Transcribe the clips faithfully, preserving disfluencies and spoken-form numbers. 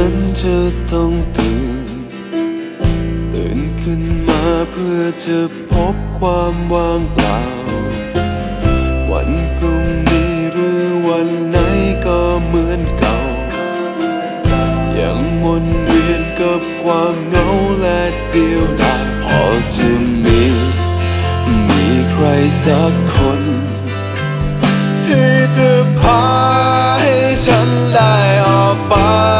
นั้นจะต้องตื่นตื่นขึ้นมาเพื่อจะพบความว่างเปล่าวันพรุ่งนี้หรือวันไหนก็เหมือนเก่ายังวนเวียนกับความเหงาและเดียวดายพอจะมีมีใครสักคนที่จะพาให้ฉันได้ออกไป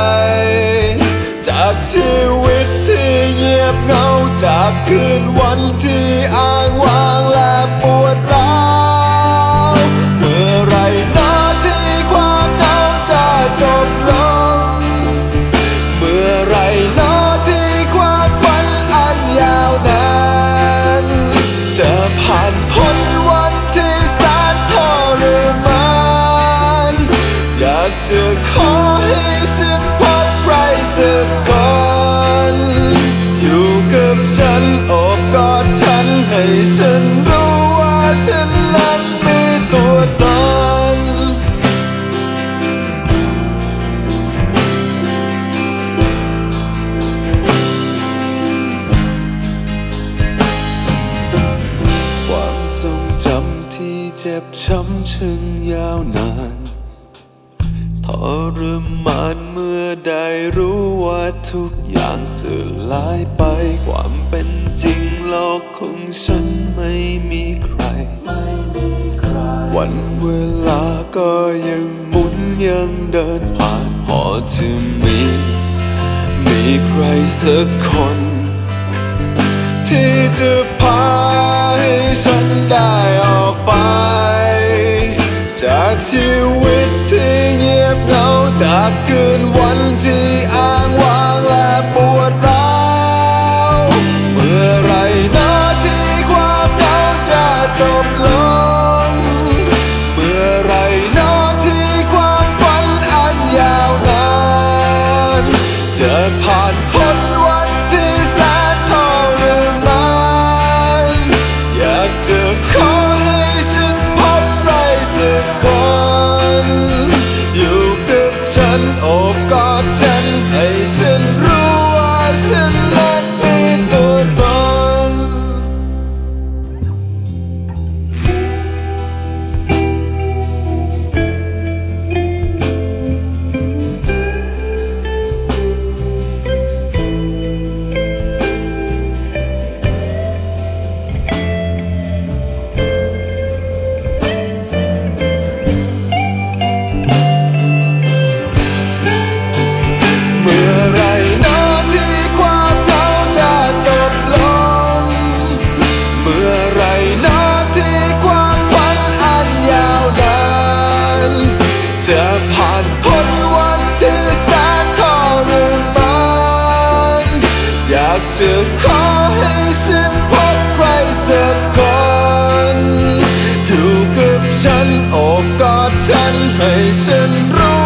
จากชีวิตที่เงียบเหงาจากคืนวันที่อ้างว้างและปวดร้าวเมื่อไรนะที่ความเหงาจะจบลงเมื่อไรนะที่ความฝันอันยาวนานจะผ่านพ้นวันที่แสนทรมานอยากจะขอให้สิ้นพบใครสักคนอยู่กับฉันโอบกอดฉันให้ฉันรู้ว่าฉันนั้นมีตัวตนความทรงจำที่เจ็บช้ำชึงยาวนานทรมานเมื่อได้รู้ว่าทุกอย่างสูญลายไปความเป็นจริงโลกของฉันไม่มีใครวันเวลาก็ยังหมุนยังเดินผ่านพอจะมีมีใครสักคนที่จะพาให้ฉันได้ออกไปจากชีวิตที่เงียบเหงาจากคืนวันที่อ้างว้างและปวดร้าวเมื่อไรนะที่ความเหงาจะจบลงเมื่อไรนะที่ความฝันอันยาวนานจะผ่านพ้นวันที่แสนทรมานอยากจะขอให้ฉันพบใครสักคนอยู่กับฉันโอบกอดฉันให้ฉันรู้ว่าฉันนั้นมีตัวตนเมื่อไรนะที่ความเหงาจะจบลงเมื่อไรนะที่ความฝันอันยาวนานจะผ่านพ้นวันที่แสนทรมานอยากจะขอให้ฉันพบใครสักคนอยู่กับฉันโอบกอดฉันให้ฉันรู้